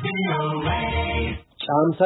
Caamsaa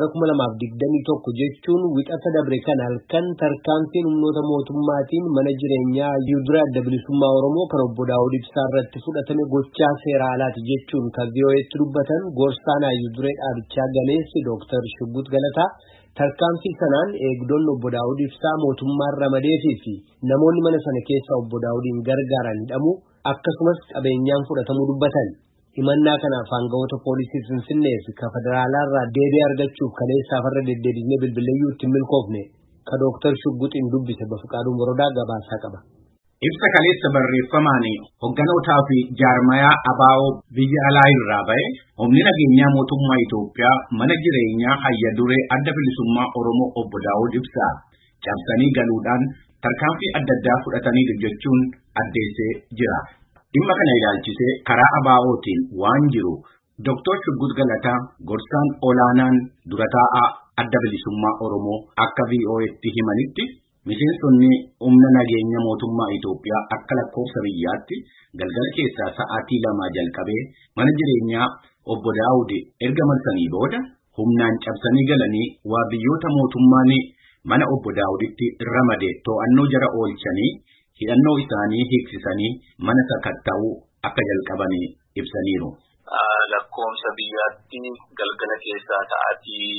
3/2021 jechuun wixata dabre kan halkan tarkaanfiin humnoota mootummaatiin mana jireenyaa Yudura Adda Bilisummaa Oromoo kan obbo Daawud Ibsaa irratti fudhatame gochaa seera alaati jechuun kan VOA'tti dubbatan gorsaan Yuduree dhaabichaa galeessi Dr. Shuggut Galataa tarkaanfii sanaan eegdonni obbo Daawud Ibsaa mootummaan ramadeefii fi namoonni mana sana keessa obbo Daawudiin gargaaran hidhamuu akkasumas qabeenyaan fudhatamuu dubbatan. Himannaa kanaaf aangawoota poolisii Finfinnee fi federaalaa irraa deebii argachuuf kaleessaaf irra deddeebisnee bilbileeyyuutti hin milkoofne ka Dr. Shugguxiin dubbise Bafiqaaduu Morodaa gabaasaa qaba. Ibsa kaleessa barreeffamaan hogganootaa fi jaarmayaa ABO biyya alaa irraa ba'e humni nageenyaa mootummaa Itoophiyaa mana jireenyaa Hayya Duree Adda Bilisummaa Oromoo obbo Daawud Ibsaa cabsanii galuudhaan tarkaanfii adda addaa fudhatanii jechuun addeessee jira. Dhimma kana ilaalchisee karaa ABO'tiin waan jiru Dr. Shuggut Galataa gorsaan olaanaan dura taa'aa Adda Bilisummaa Oromoo akka VOA'tti himanitti miseensonni humna nageenya mootummaa Itoophiyaa akka lakkoofsa biyyaatti galgala keessaa sa'aatii 2 jalqabee mana jireenyaa obbo Daawud erga marsanii booda humnaan cabsanii galanii waardiyyoota mootummaan mana obbo Daawuditti ramade to'annoo jara oolchanii hidhannoo isaanii hiiksisanii mana sakatta'uu akka jalqabanii ibsaniiru. Lakkoofsa biyyaatti galgala keessaa sa'aatii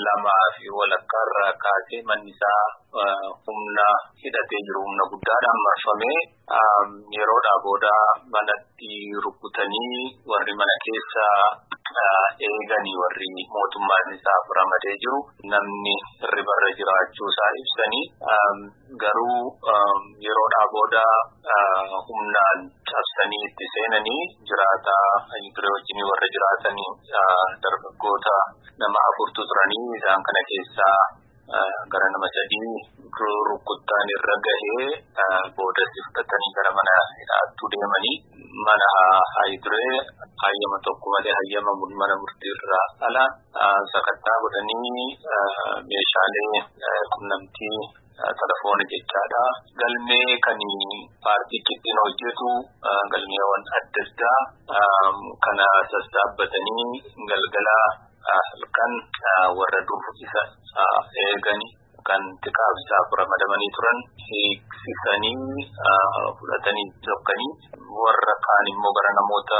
2:00 irraa kaasee manni isaa humna hidhatee jiru humna guddaadhaan marfamee yeroodhaa booda manatti rukutanii warri mana keessa eeganii warri mootummaan isaa ramadee jiru namni hirribarra jiraachuu isaa ibsanii garuu yeroodhaa booda humnaan cabsanii itti seenanii jiraata Yuduree wajjin warra jiraatanii dargaggoota nama 4 turanii isaan kana keessaa gara nama 3 rukuttaan irra gahee booda fudhatanii gara mana hidhaatti deemanii mana Yuduree hayyama tokko malee hayyama mana murtii irraa ala sakattaa godhanii meeshaalee qunnamtii telefoona jechaadha. Galmee kan paartii ittiin hojjetu galmeewwan adda addaa kana sassaabbatanii galgala halkan warra dur isa eeganii kan tiqaabsaaf ramadamanii turan hiiksisanii fudhatanii jokkanii warra kaan immoo gara namoota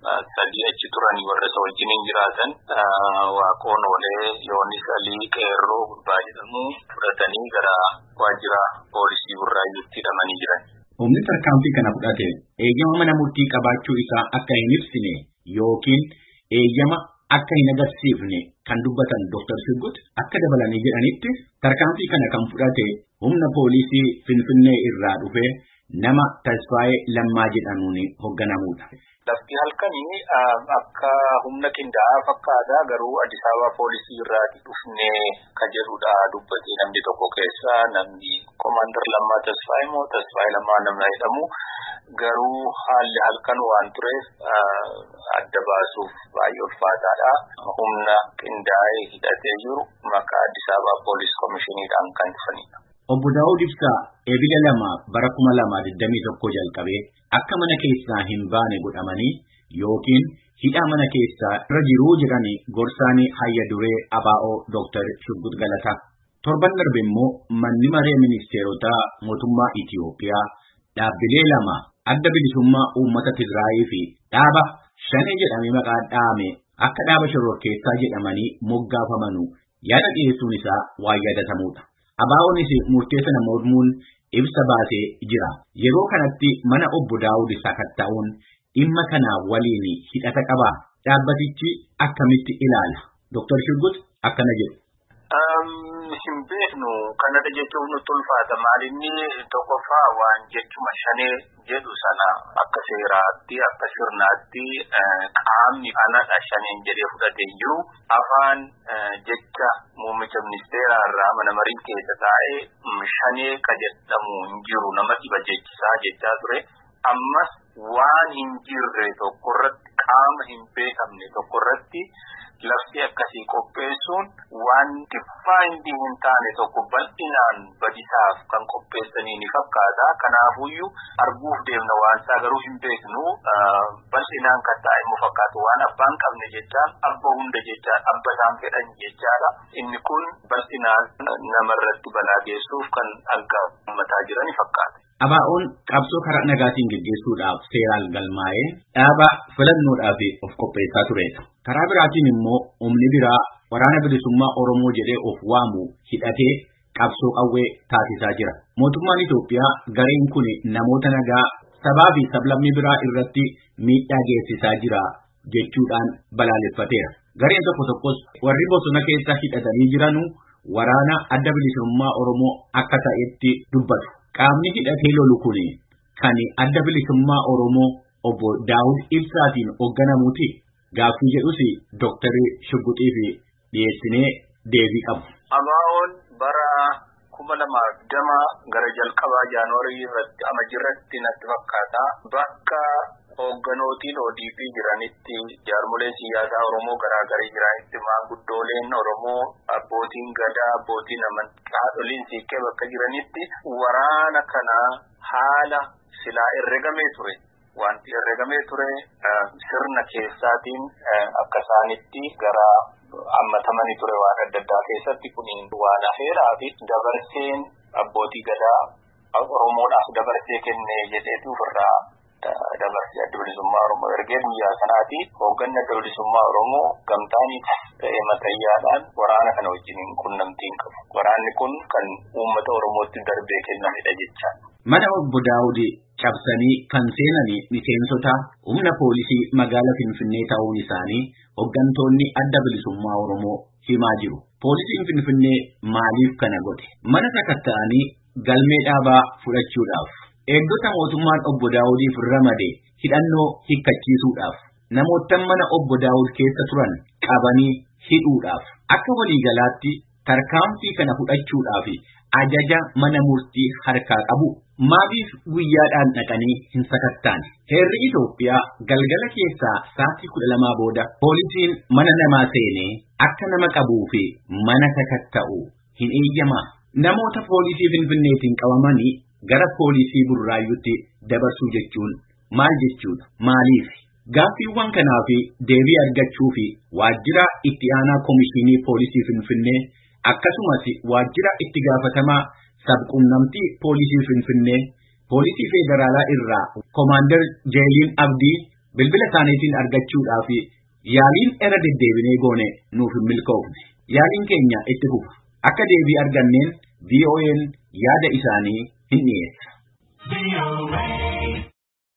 3 achi turanii warra isa wajjin jiraatan Waaqoon Olee Yoonis Alii Qeerroo Gurbaa jedhamu fudhatanii gara waajjira poolisii Burraayyuutti hidhamanii jiran. Humni tarkaanfii kana fudhate eeyyama mana murtii qabaachuu isaa akka hin ibsine yookiin eeyyama akka hin agarsiifne kan dubbatan Dr. Shuggut akka dabalanii jedhanitti tarkaanfii kana kan fudhate humna poolisii Finfinnee irraa dhufe nama Tasfaayee Lammaa jedhamuun hoogganamuudha. Lafti halkanii akka humna qindaa'aa fakkaata garuu Addis Ababa poolisii irraa dhufnee kan jedhudha dubbatee namni tokko keessa namni Komaander Lammaa Tasfaayee moo Tasfaayee Lammaa nama jedhamu garuu haalli halkan waan tureef adda baasuuf baay'ee ulfaataadha. Humna qindaa'ee hidhatee jiru maqaa Addis Ababa Police Commissioniidhaan kan dhufanidha. Obbo Daawud Ibsaa eebila 2 bara 2021 jalqabee akka mana keessaa hin baane godhamanii yookiin hidhaa mana keessaa irra jiruu jedhanii gorsaanii Hayya Duree ABO Dr. Shuggut Galataa. Torban darbe immoo manni maree ministeerotaa mootummaa Itoophiyaa dhaabbilee 2 Adda Bilisummaa Uummata Tigraayii fi dhaaba Shanee jedhamee maqaa dhaame akka dhaaba shororkeessaa jedhamanii moggaafamanuu yaada dhiyeessuun isaa waan yaadatamuudha. ABO'nis murtee sana mormuun ibsa baasee jira. Yeroo kanatti mana obbo Daawud sakatta'uun dhimma kana waliin hidhata qaba. Dhaabbatichi akkamitti ilaala? Dr. Shuggut akkana jedhu. Hin beeknu kanadha jechuun nutti ulfaata. Maalinni tokkoffaa waan jechuma Shanee jedhu sana akka seeraatti akka sirnaatti qaamni anadha Shaneen jedhee fudhatee jiru afaan jecha muummicha ministeeraa irraa mana marii keessa taa'ee Shanee ka jedhamu hin jiru nama dhiba jechisaa jechaa ture. Ammas waan hin jirre tokkorratti qaama hin beekamne tokko irratti labsii akkasii qopheessuun waan difaayindii hin taane tokko bal'inaan badisaaf kan qopheessanii ni fakkaata. Kanaafuyyuu arguuf deemna waan isaa garuu hin beeknu bal'inaan kan taa'e immoo fakkaatu waan abbaan qabne jechaan abba hunda jechaan abba isaan fedhan jechaadha. Inni kun bal'inaan namarratti balaa geessuuf kan mataa jirani fakkaata. ABO'n qabsoo karaa nagaatiin gaggeessuudhaaf seeraan galmaa'ee dhaaba filannoodhaaf of qopheessaa turedha. Karaa biraatiin immoo humni biraa waraana bilisummaa Oromoo jedhee of waamu hidhatee qabsoo qawwee taasisaa jira. Mootummaan Itoophiyaa gareen kun namoota nagaa sabaa fi sablammii biraa irratti miidhaa geessisaa jira jechuudhaan balaaleffateera. Gareen tokko tokkos warri bosona keessa hidhatanii jiranu waraana adda bilisummaa Oromoo akka ta'etti dubbatu. Qaamni hidhatee lolu kun kan adda bilisummaa Oromoo obbo Daawud Ibsaatiin hoogganamuuti. Gaaffii jedhus Dr. Shugguxiif dhiyeessinee deebii qabu. ABO'n bara 2020 gara jalqabaa Jaanuwaarii irratti amajirratti natti fakkaata bakka hoogganotiin ODP jiranitti jaarmoleen siyaasaa Oromoo garaagaraa jiranitti maanguddooleen Oromoo abbootiin gadaa abbootiin amantaa haadholiin siiqqee bakka jiranitti waraana kana haala silaa herregamee ture. Wanti herregamee ture sirna keessaatiin akka isaanitti gara ammatamanii ture waan adda addaa keessatti kun waan afeeraa fi dabarseen abbootii gadaa Oromoodhaaf dabarsee kennee jedheetu ofirraa dabarsee adda bilisummaa Oromoo ergee guyyaa sanaati hoogganni adda bilisummaa Oromoo gamtaanii ta'ee matayyaadhaan waraana kana wajjin qunnamtiin qabu. Waraanni kun kan uummata Oromootti darbee kennamedha jecha. Mana obbo Daawud cabsanii kan seenanii miseensota humna poolisii magaalaa Finfinnee ta'uun isaanii hooggantoonni adda bilisummaa Oromoo himaa jiru. Poolisiin Finfinnee maaliif kana godhe? Mana sakatta'anii galmee dhaabaa fudhachuudhaaf. Eegdota mootummaan obbo Daawudiif ramade hidhannoo hiikkachiisuudhaaf. Namoota mana obbo Daawud keessa turan qabanii hidhuudhaaf. Akka waliigalaatti tarkaanfii kana fudhachuudhaaf ajaja mana murtii harkaa qabu. Maaliif guyyaadhaan dhaqanii hin sakattaane? Heerri Itoophiyaa galgala keessaa sa'aatii 12 booda poolisiin mana namaa seenee akka nama qabuu fi mana sakatta'u hin eeyyamaa. Namoota poolisii Finfinneetiin qabamanii gara poolisii Burraayyuutti dabarsuu jechuun maal jechuudha? Maaliif? Gaaffiiwwan kanaaf deebii argachuu fi waajjira itti aanaa Komishinii Poolisii Finfinnee akkasumas waajjira itti gaafatamaa sabquunnamtii Poolisii Finfinnee Poolisii Federaalaa irraa Komaander Jeeliin Abdii bilbila isaaniitiin argachuudhaaf yaaliin irra deddeebinee goone nuuf hin milkoofne. Yaaliin keenya itti fufa. Akka deebii arganneen VOA'n yaada isaanii hin dhiyeessa.